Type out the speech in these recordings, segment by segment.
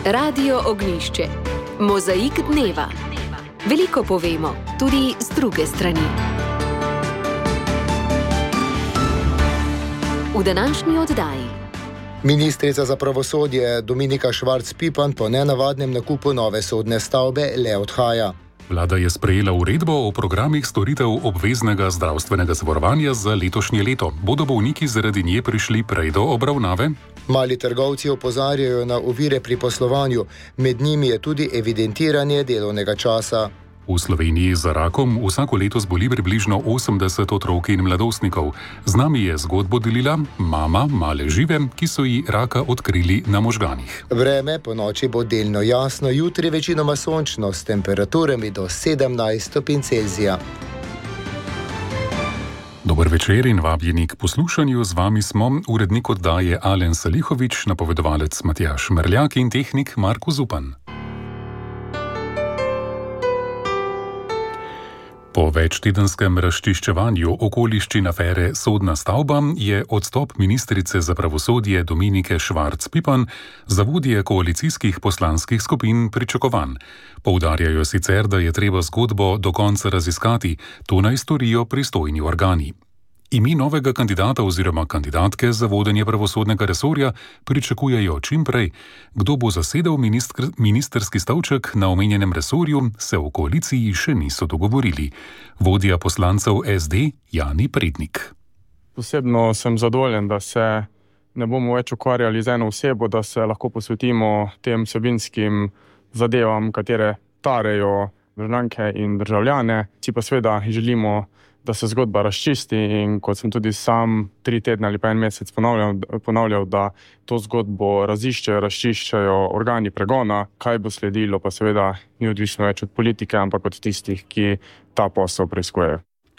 Radio Ognjišče. Mozaik dneva. Veliko povemo, tudi z druge strani. V današnji oddaji. Ministrica za pravosodje Dominika Švarc Pipan po nenavadnem nakupu nove sodne stavbe le odhaja. Vlada je sprejela uredbo o programih storitev obveznega zdravstvenega zavarovanja za letošnje leto. Bodo bolniki zaradi nje prišli prej do obravnave? Mali trgovci opozarjajo na ovire pri poslovanju, med njimi je tudi evidentiranje delovnega časa. V Sloveniji za rakom vsako leto zboli približno 80 otrok in mladostnikov. Z nami je zgodbo delila mama male Žive, ki so ji raka odkrili na možganih. Vreme po noči bo delno jasno, jutri večinoma sončno s temperaturami do 17 stopinj Celzija. Dober večer in vabljeni k poslušanju. Z vami smo urednik oddaje Alen Salihovič, napovedovalec Matjaž Merljak in tehnik Marko Zupan. Po večtedenskem razčiščevanju okoliščin afere Sodna stavba je odstop ministrice za pravosodje Dominike Švarc Pipan za vodje koalicijskih poslanskih skupin pričakovan. Poudarjajo sicer, da je treba zgodbo do konca raziskati, to naj storijo pristojni organi. Ime novega kandidata oziroma kandidatke za vodenje pravosodnega resorja pričakujejo čim prej. Kdo bo zasedel ministerski stolček na omenjenem resorju, se v koaliciji še niso dogovorili. Vodja poslancev SD Jani Prednik. Osebno sem zadovoljen, da se ne bomo več ukvarjali z eno osebo, da se lahko posvetimo tem vsebinskim zadevam, katere tarejo državljanke in državljane. Si pa seveda želimo, da se zgodba razčisti in kot sem tudi sam 3 tedne ali pa 1 mesec ponavljal, da to zgodbo raziščejo, razčiščajo organi pregona. Kaj bo sledilo, pa seveda ni odvisno več od politike, ampak od tistih, ki ta posel preiskujejo.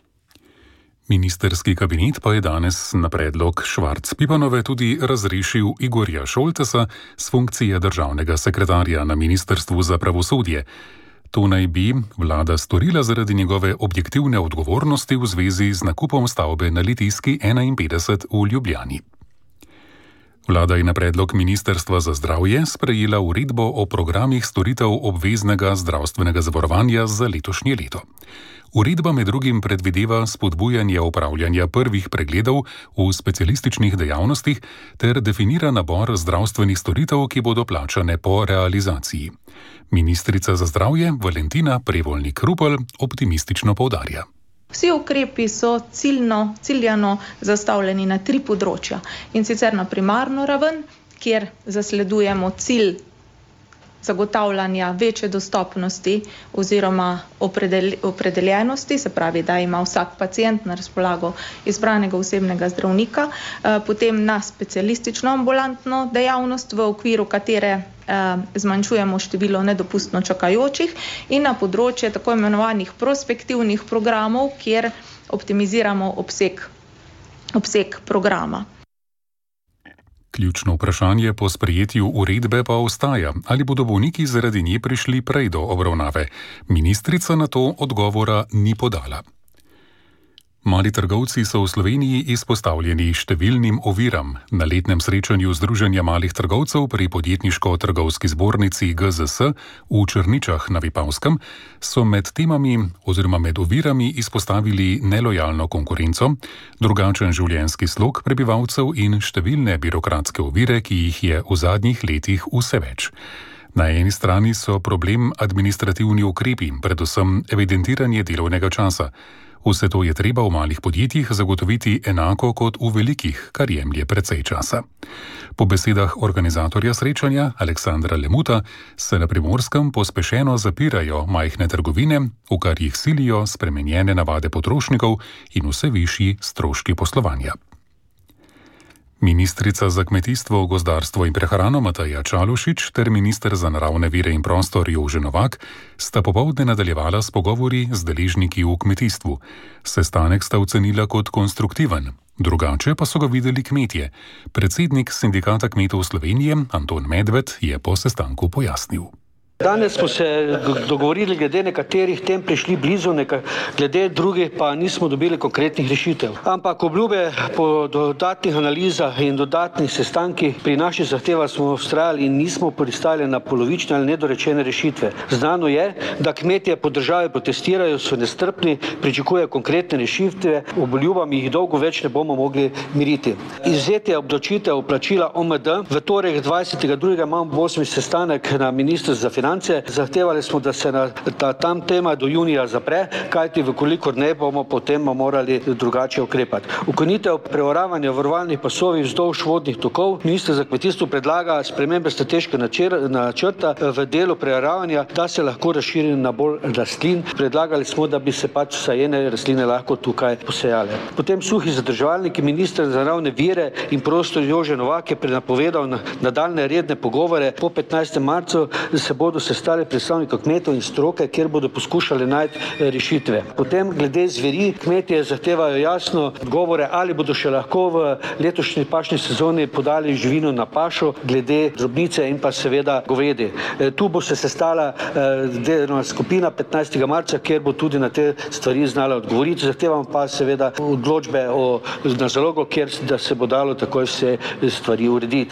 Ministerski kabinet pa je danes na predlog Švarc Pipanove tudi razrešil Igorja Šoltesa s funkcije državnega sekretarja na Ministrstvu za pravosodje. To naj bi vlada storila zaradi njegove objektivne odgovornosti v zvezi z nakupom stavbe na Litijski 51 v Ljubljani. Vlada je na predlog Ministrstva za zdravje sprejela uredbo o programih storitev obveznega zdravstvenega zavarovanja za letošnje leto. Uredba med drugim predvideva spodbujanje opravljanja prvih pregledov v specialističnih dejavnostih ter definira nabor zdravstvenih storitev, ki bodo plačane po realizaciji. Ministrica za zdravje Valentina Prevolnik-Rupel optimistično poudarja. Vsi ukrepi so ciljano zastavljeni na 3 področja. In sicer na primarno raven, kjer zasledujemo cilj zagotavljanja večje dostopnosti oziroma opredeljenosti, se pravi, da ima vsak pacient na razpolago izbranega osebnega zdravnika, potem na specialistično ambulantno dejavnost, v okviru katere zmanjšujemo število nedopustno čakajočih, in na področje tako imenovanih prospektivnih programov, kjer optimiziramo obseg programa. Ključno vprašanje po sprejetju uredbe pa ostaja, ali bodo bolniki zaradi nje prišli prej do obravnave. Ministrica na to odgovora ni podala. Mali trgovci so v Sloveniji izpostavljeni številnim oviram. Na letnem srečanju Združenja malih trgovcev pri podjetniško-trgovski zbornici GZS v Črničah na Vipavskem so med temami oziroma med ovirami izpostavili nelojalno konkurenco, drugačen življenjski slog prebivalcev in številne birokratske ovire, ki jih je v zadnjih letih vse več. Na eni strani so problem administrativni ukrepi, predvsem evidentiranje delovnega časa. Vse to je treba v malih podjetjih zagotoviti enako kot v velikih, kar jemlje precej časa. Po besedah organizatorja srečanja Aleksandra Lemuta se na Primorskem pospešeno zapirajo majhne trgovine, v kar jih silijo spremenjene navade potrošnikov in vse višji stroški poslovanja. Ministrica za kmetijstvo, gozdarstvo in prehrano Mateja Čalušić ter minister za naravne vire in prostor Jože Novak sta popoldne nadaljevala s pogovori z deležniki v kmetijstvu. Sestanek sta ocenila kot konstruktiven, drugače pa so ga videli kmetje. Predsednik Sindikata kmetov Slovenije Anton Medved je po sestanku pojasnil. Danes smo se dogovorili glede nekaterih tem prišli blizu, glede drugih pa nismo dobili konkretnih rešitev. Ampak obljube po dodatnih analizah in dodatnih sestankih pri naših zahtevah smo vztrajali in nismo pristali na polovične ali nedorečene rešitve. Znano je, da kmetje po državi protestirajo, so nestrpni, pričakujejo konkretne rešitve, obljubami jih dolgo več ne bomo mogli miriti. Izvzetje obdavčitev plačila OMD. V torek 20.2. imamo 8. sestanek na Ministrstvu za finance. Zahtevali smo, da se tam tema do junija zapre, kajti vkolikor ne bomo potem morali drugače ukrepati. Ukinitev preoravanja varovalnih pasovih vzdolž vodnih tokov. Minister za kmetijstvo predlaga spremembe strateškega načrta v delu preoravanja, da se lahko razširi na bolj rastlin. Predlagali smo, da bi se sajene rastline lahko tukaj posejale. Potem suhi zadrževalniki. Minister za naravne vire in prostor Jože Novak je napovedal nadaljnje redne pogovore. Po 15. marcu se bodo sestali predstavniki kmetov in stroke, kjer bodo poskušali najti rešitve. Potem glede zveri, kmetje zahtevajo jasno odgovore, ali bodo še lahko v letošnji pašni sezoni podali živino na pašo, glede drobnice in pa seveda govedi. Tu bo se sestala delovna skupina 15. marca, kjer bo tudi na te stvari znala odgovoriti. Zahtevamo pa seveda odločbe na zalogo, da se bo dalo takoj vse stvari urediti.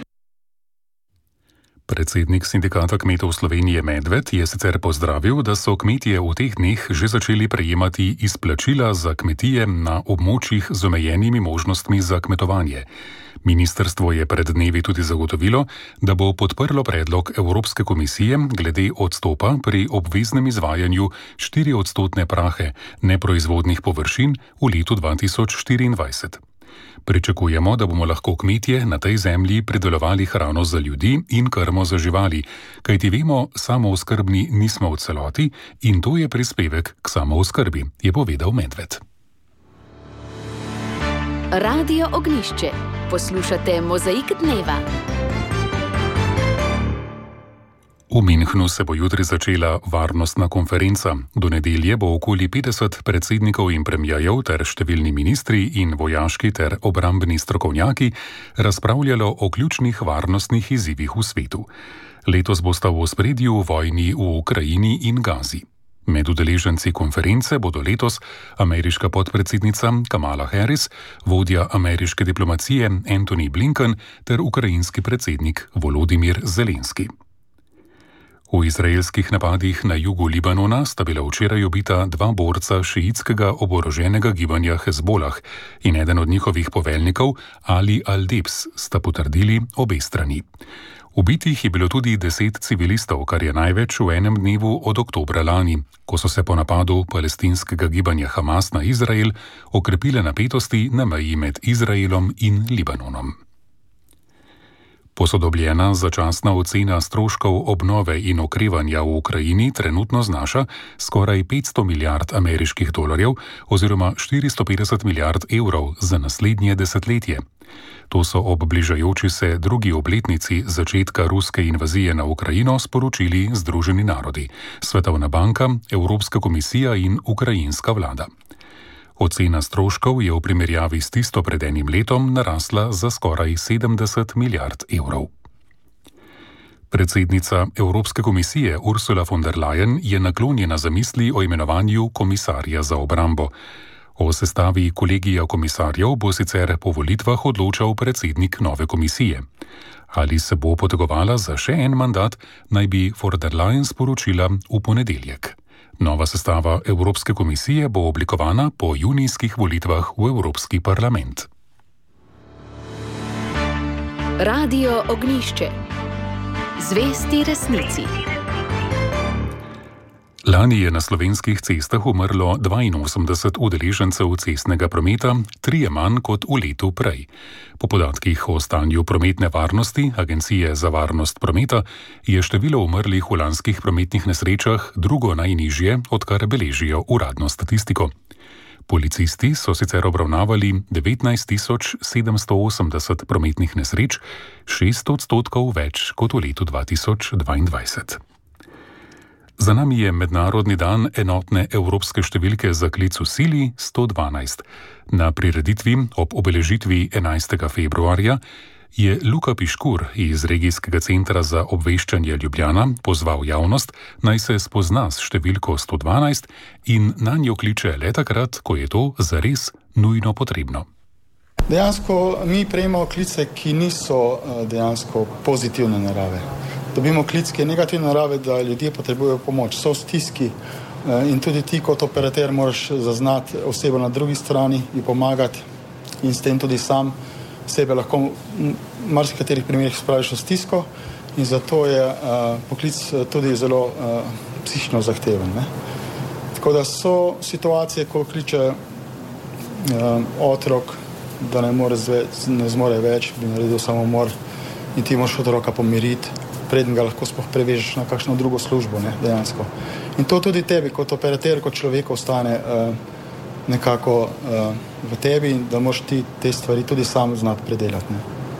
Predsednik Sindikata kmetov Slovenije Medved je sicer pozdravil, da so kmetje v teh dneh že začeli prejemati izplačila za kmetije na območjih z omejenimi možnostmi za kmetovanje. Ministrstvo je pred dnevi tudi zagotovilo, da bo podprlo predlog Evropske komisije glede odstopa pri obveznem izvajanju 4% prahe neproizvodnih površin v letu 2024. Pričakujemo, da bomo lahko kmetje na tej zemlji pridelovali hrano za ljudi in krmo za živali, kajti vemo, samooskrbni nismo v celoti in to je prispevek k samooskrbi, je povedal Medved. Radio Ognjišče. Poslušate Mozaik dneva. V Münchnu se bo jutri začela varnostna konferenca. Do nedelje bo okoli 50 predsednikov in premierjev ter številni ministri in vojaški ter obrambni strokovnjaki razpravljalo o ključnih varnostnih izzivih v svetu. Letos bosta v ospredju vojni v Ukrajini in Gazi. Med udeleženci konference bodo letos ameriška podpredsednica Kamala Harris, vodja ameriške diplomacije Antony Blinken ter ukrajinski predsednik Volodymyr Zelenski. V izraelskih napadih na jugu Libanona sta bila včeraj ubita dva borca šiitskega oboroženega gibanja Hezbolah in eden od njihovih poveljnikov, Ali al-Debs, sta potrdili obe strani. Ubitih je bilo tudi 10 civilistov, kar je največ v enem dnevu od oktobra lani, ko so se po napadu palestinskega gibanja Hamas na Izrael okrepile napetosti na meji med Izraelom in Libanonom. Posodobljena začasna ocena stroškov obnove in okrevanja v Ukrajini trenutno znaša skoraj 500 milijard ameriških dolarjev oziroma 450 milijard evrov za naslednje desetletje. To so ob bližajoči se drugi obletnici začetka ruske invazije na Ukrajino sporočili Združeni narodi, Svetovna banka, Evropska komisija in ukrajinska vlada. Ocena stroškov je v primerjavi s tisto pred enim letom narasla za skoraj 70 milijard evrov. Predsednica Evropske komisije Ursula von der Leyen je naklonjena zamisli o imenovanju komisarja za obrambo. O sestavi kolegija komisarjev bo sicer po volitvah odločal predsednik nove komisije. Ali se bo potegovala za še en mandat, naj bi von der Leyen sporočila v ponedeljek. Nova sestava Evropske komisije bo oblikovana po junijskih volitvah v Evropski parlament. Radio Ognjišče. Zvesti resnici. Lani je na slovenskih cestah umrlo 82 udeležencev cestnega prometa, 3 manj kot v letu prej. Po podatkih o stanju prometne varnosti Agencije za varnost prometa je število umrlih v lanskih prometnih nesrečah drugo najnižje, odkar beležijo uradno statistiko. Policisti so sicer obravnavali 19 780 prometnih nesreč, 6% več kot v letu 2022. Za nami je mednarodni dan enotne evropske številke za klic v sili 112. Na prireditvi ob obeležitvi 11. februarja je Luka Piškur iz Regijskega centra za obveščanje Ljubljana pozval javnost, naj se spozna s številko 112 in na njo kliče le takrat, ko je to zares nujno potrebno. Dejansko mi prejemamo klice, ki niso dejansko pozitivne narave. Dobimo klic, ki je negativne narave, da ljudje potrebujejo pomoč, so v stiski in tudi ti kot operater moraš zaznati osebo na drugi strani in pomagati in s tem tudi sam sebe lahko v marsikaterih primerih spraviš v stisko in zato je poklic tudi zelo psihično zahteven. Ne? Tako da so situacije, ko kliče otrok, da ne zmore več, bi naredil samomor in ti moraš otroka pomiriti, preden ga lahko sploh prevežeš na kakšno drugo službo, ne, dejansko. In to tudi tebi kot operater, kot človek ostane nekako v tebi in da moraš ti te stvari tudi sam znati predelati. Ne.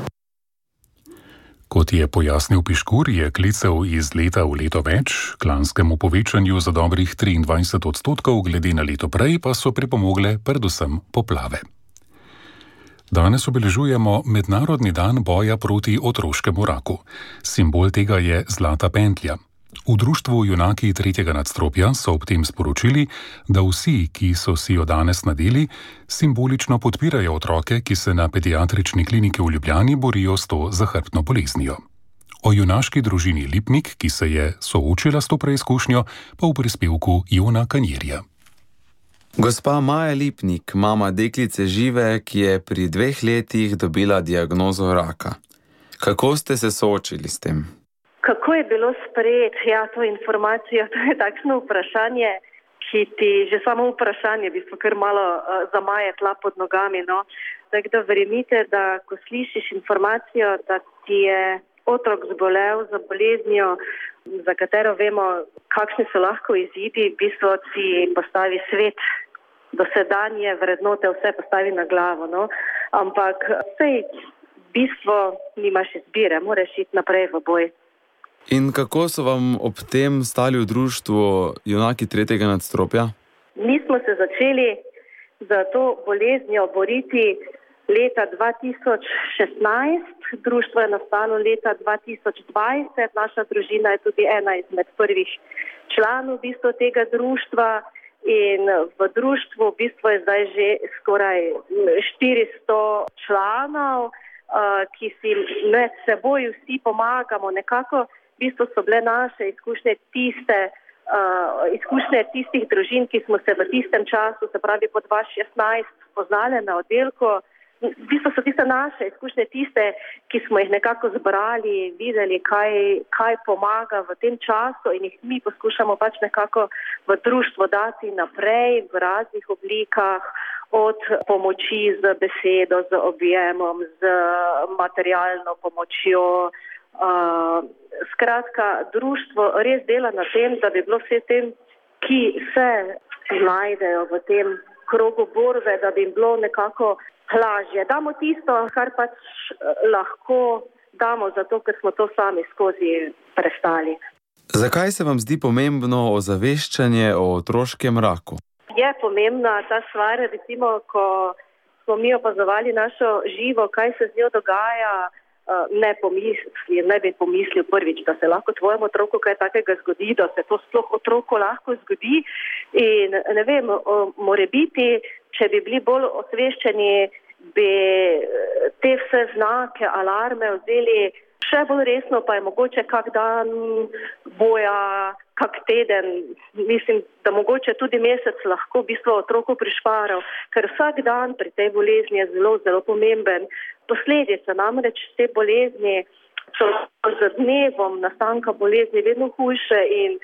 Kot je pojasnil Piškur, je klicev iz leta v leto več, k lanskemu povečanju za dobrih 23%, glede na leto prej pa so pripomogle predvsem poplave. Danes obeležujemo Mednarodni dan boja proti otroškemu raku. Simbol tega je zlata pentlja. V društvu Junaki tretjega nadstropja so ob tem sporočili, da vsi, ki so si jo danes nadeli, simbolično podpirajo otroke, ki se na pediatrični kliniki v Ljubljani borijo s to zahrbtno boleznijo. O junaški družini Lipnik, ki se je soočila s to preizkušnjo, pa v prispevku Jona Kanjerja. Gospa Maja Lipnik, mama deklice Žive, ki je pri 2 letih dobila diagnozo raka. Kako ste se soočili s tem? Kako je bilo sprejeti to informacijo? To je takšno vprašanje, ki ti že samo vprašanje v bistvu kar malo zamaje tla pod nogami. No? Tako da verjemite, da ko slišiš informacijo, da ti je otrok zbolel za boleznijo, za katero vemo, kakšni so lahko izidi, v bistvu ti postavi svet, dosedanje vrednote vse postavi na glavo. No? Ampak sej v bistvu nimaš izbire, moraš iti naprej v boj. In kako so vam ob tem stali v društvu Junaki tretjega nadstropja? Mi smo se začeli za to boleznijo boriti leta 2016, društvo je nastalo leta 2020, naša družina je tudi ena izmed prvih članov v bistvu tega društva in v društvu v bistvu je zdaj že skoraj 400 članov, ki si med seboj vsi pomagamo nekako. V bistvu so bile naše izkušnje tistih družin, ki smo se v tistem času, se pravi po 2016, poznali na oddelku. V bistvu so tiste naše izkušnje tiste, ki smo jih nekako zbrali, videli, kaj pomaga v tem času in jih mi poskušamo pač nekako v društvo dati naprej v raznih oblikah, od pomoči z besedo, z objemom, z materialno pomočjo. Skratka, društvo res dela na tem, da bi bilo vse tem, ki se znajdejo v tem krogu borbe, da bi jim bilo nekako lažje. Damo tisto, kar pač lahko damo, zato ker smo to sami skozi prestali. Zakaj se vam zdi pomembno ozaveščanje o otroškem raku? Je pomembna ta stvar, recimo, ko smo mi opazovali našo Živo, kaj se z njo dogaja, ne bi pomislil prvič, da se lahko tvojemu otroku kaj takega zgodi, da se to sploh otroku lahko zgodi. In ne vem, morebiti, če bi bili bolj osveščeni, bi te vse znake, alarme vzeli še bolj resno, pa je mogoče kak dan boja, kak teden, mislim, da mogoče tudi mesec lahko v bistvu otroku prišparal, ker vsak dan pri tej bolezni je zelo, zelo pomemben. Posledice namreč te bolezni so z dnevom nastanka bolezni vedno hujše in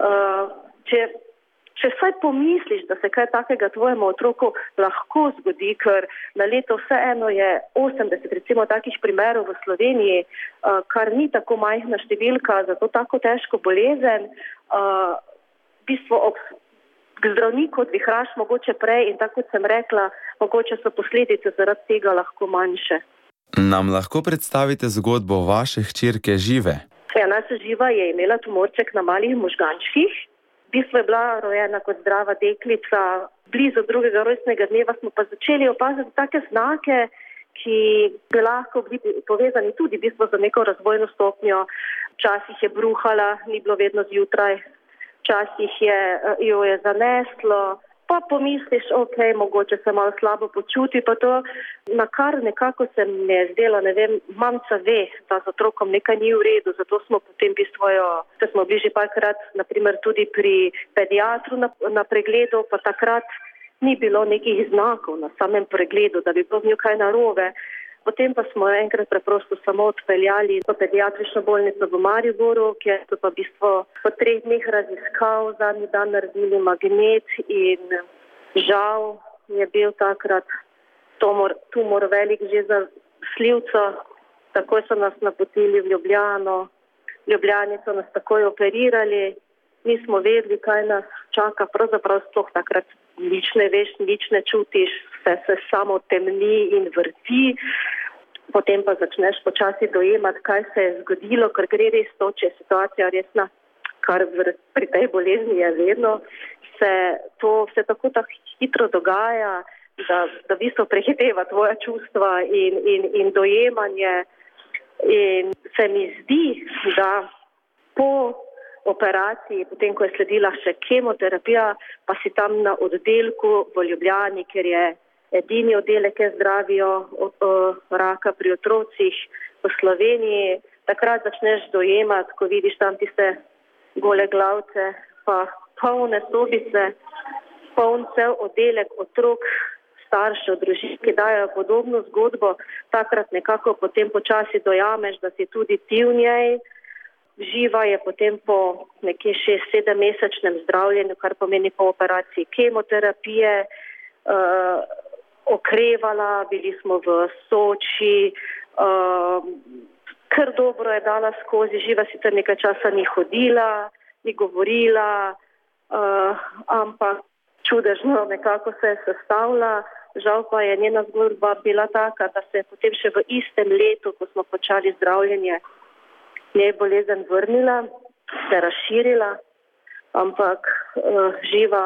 če vsaj pomisliš, da se kaj takega tvojemu otroku lahko zgodi, ker na leto vseeno je 80 recimo takih primerov v Sloveniji, kar ni tako majhna številka za to tako težko bolezen, v bistvu k zdravniku odvihraš mogoče prej in tako kot sem rekla, mogoče so posledice zaradi tega lahko manjše. Nam lahko predstavite zgodbo vaše hčerke Žive? Ja, naša Živa je imela tumorček na malih možgančkih. V bistvu je bila rojena kot zdrava deklica. Blizu 2. rojstnega dneva smo pa začeli opaziti take znake, ki bi lahko bili povezani tudi v bistvu z neko razvojno stopnjo. Včasih je bruhala, ni bilo vedno zjutraj, včasih jo je zaneslo, pa pomisliš, mogoče se malo slabo počuti, pa to, na kar nekako se mi je zdelo, mamica ve, da z otrokom nekaj ni v redu, zato smo potem v bistvu, da smo bili že parkrat, naprimer tudi pri pediatru na pregledu, pa takrat ni bilo nekih znakov na samem pregledu, da bi bilo v njo kaj narobe. Potem pa smo enkrat preprosto samo odpeljali v pediatrično bolnico v Mariboru, kjer so pa v bistvu po 3 dneh raziskav zadnji dan naredili magnet in žal je bil takrat tumor velik že za slivco. Takoj so nas napotili v Ljubljano. V Ljubljani so nas takoj operirali. Nismo vedeli, kaj nas čaka. Pravzaprav sploh takrat nič ne veš, nič ne čutiš, vse se samo temni in vrti. Potem pa začneš počasi dojemati, kaj se je zgodilo, ker gre res to, če je situacija resna, kar pri tej bolezni je vedno, se to vse tako hitro dogaja, da v bistvu prehiteva tvoja čustva in dojemanje. In se mi zdi, da po operaciji, potem ko je sledila še kemoterapija, pa si tam na oddelku v Ljubljani, ker je edini oddelek, ki zdravijo raka pri otrocih v Sloveniji, takrat začneš dojemati, ko vidiš tam tiste gole glavce, pa polne sobice, poln cel oddelek otrok, staršev, družin, ki dajo podobno zgodbo, takrat nekako potem počasi dojameš, da si tudi ti v njej. Živa je potem po nekje 6-7 mesečnem zdravljenju, kar pomeni po operaciji kemoterapije, okrevala, bili smo v Soči, kar dobro je dala skozi. Živa sicer nekaj časa ni hodila, ni govorila, ampak čudežno nekako se je sestavila. Žal pa je njena zgodba bila taka, da se je potem še v istem letu, ko smo počali zdravljenje, njej bolezen vrnila, se razširila, ampak Živa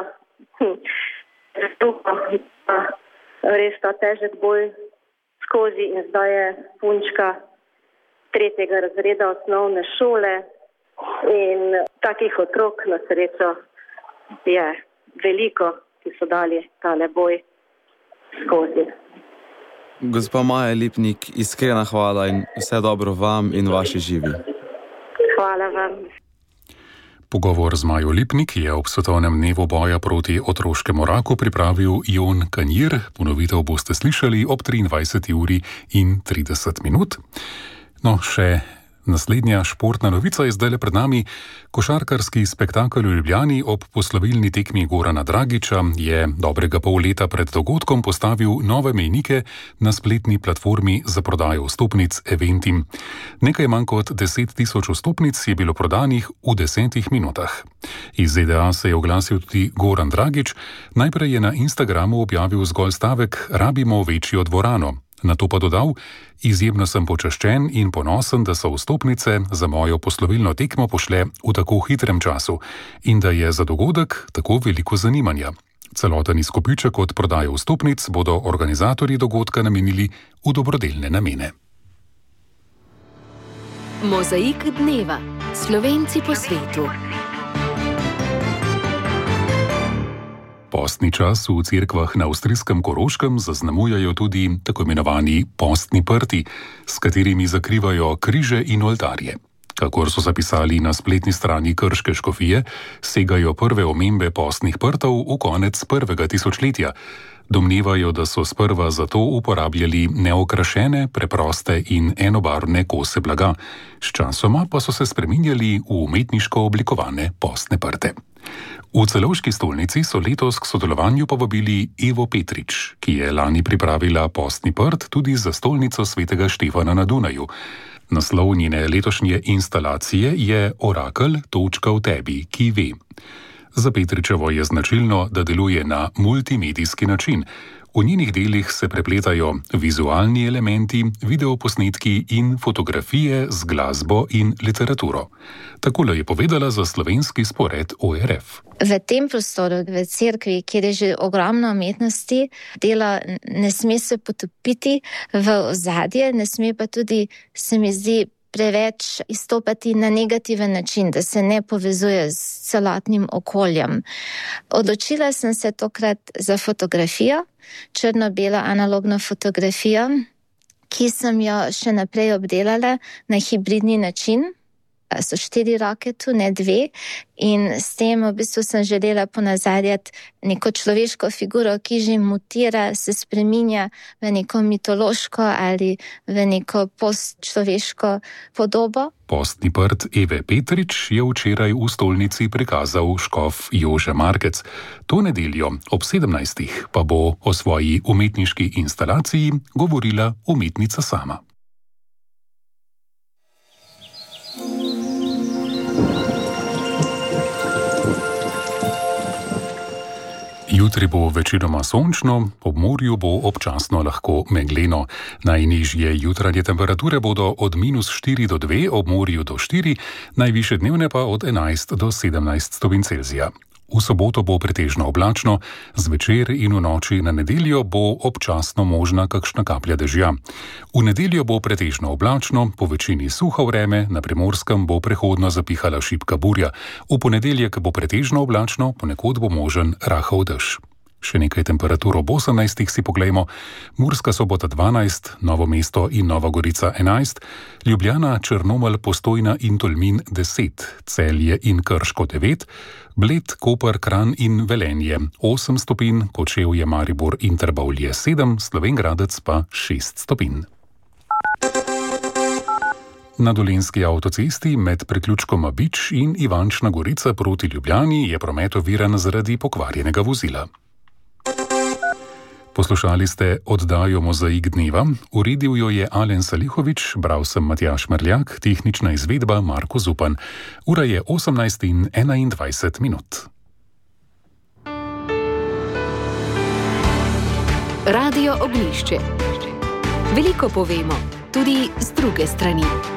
res ta težek boj skozi in zdaj je punčka 3. razreda osnovne šole in takih otrok na srečo je veliko, ki so dali tale boj skozi. Gospa Maja Lipnik, iskrena hvala in vse dobro vam in vaši Živi. Hvala vam. Pogovor z Majo Lipnik je ob svetovnem dnevu boja proti otroškemu raku pripravil Jon Kanjir. Ponovitev boste slišali ob 23:30. No, še naslednja športna novica je zdajle pred nami. Košarkarski spektakel v Ljubljani ob poslovilni tekmi Gorana Dragića je dobrega pol leta pred dogodkom postavil nove mejnike na spletni platformi za prodajo vstopnic Eventim. Nekaj manj kot 10 000 vstopnic je bilo prodanih v 10 minutah. Iz ZDA se je oglasil tudi Goran Dragić. Najprej je na Instagramu objavil zgolj stavek: "Rabimo večjo dvorano." Nato pa dodal: "Izjemno sem počaščen in ponosen, da so vstopnice za mojo poslovilno tekmo pošle v tako hitrem času in da je za dogodek tako veliko zanimanja." Celoten izkupiček od prodaje vstopnic bodo organizatorji dogodka namenili v dobrodelne namene. Mozaik dneva. Slovenci po svetu. Postni čas v cerkvah na avstrijskem Koroškem zaznamujajo tudi tako imenovani postni prti, s katerimi zakrivajo križe in oltarje. Kakor so zapisali na spletni strani krške škofije, segajo prve omembe postnih prtov v konec 1. tisočletja. Domnevajo, da so sprva zato uporabljali neokrašene, preproste in enobarvne kose blaga. Sčasoma pa so se spreminjali v umetniško oblikovane postne prte. V Celovški stolnici so letos k sodelovanju povabili Evo Petrič, ki je lani pripravila postni prt tudi za stolnico svetega Štefana na Dunaju. Naslov njene letošnje instalacije je Orakelj, točka v tebi, ki ve. Za Petričevo je značilno, da deluje na multimedijski način. V njenih delih se prepletajo vizualni elementi, videoposnetki in fotografije z glasbo in literaturo. Takole je povedala za slovenski spored ORF. V tem prostoru, v cerkvi, kjer je že ogromno umetnosti, dela ne sme se potopiti v ozadje, ne sme pa tudi, se mi zdi, preveč izstopati na negativen način, da se ne povezuje s celotnim okoljem. Odločila sem se tokrat za fotografijo, črno-belo analogno fotografijo, ki sem jo še naprej obdelala na hibridni način. So 4 roke tu, ne 2, in s tem v bistvu sem želela ponazarjati neko človeško figuro, ki že mutira, se spreminja v neko mitološko ali v neko postčloveško podobo. Postni prt Eve Petrič je včeraj v stolnici prikazal škof Jože Markec. To nedeljo ob 17. pa bo o svoji umetniški instalaciji govorila umetnica sama. Jutri bo večinoma sončno, ob morju bo občasno lahko megleno. Najnižje jutranje temperature bodo od -4 do 2, ob morju do 4, najvišje dnevne pa od 11 do 17 stopinj Celzija. V soboto bo pretežno oblačno, zvečer in v noči na nedeljo bo občasno možna kakšna kaplja dežja. V nedeljo bo pretežno oblačno, po večini suho vreme, na Primorskem bo prehodno zapihala šibka burja. V ponedeljek bo pretežno oblačno, ponekod bo možen rahel dež. Še nekaj temperatur ob 18 si poglejmo. Murska Sobota 12, Novo mesto in Nova Gorica 11, Ljubljana, Črnomelj, Postojna in Tolmin 10, Celje in Krško 9, Bled, Koper, Kranj in Velenje 8 stopinj, Kočevje, Maribor in Trbovlje 7, Slovenj Gradec pa 6 stopinj. Na Dolenjski avtocesti med priključkoma Bič in Ivančna Gorica proti Ljubljani je promet oviran zaradi pokvarjenega vozila. Poslušali ste oddajo Mozaik dneva, uredil jo je Alen Salihovič, bral sem Matjaž Merljak, tehnična izvedba Marko Zupan. Ura je 18:21. Radio Oglišče. Veliko povemo, tudi z druge strani.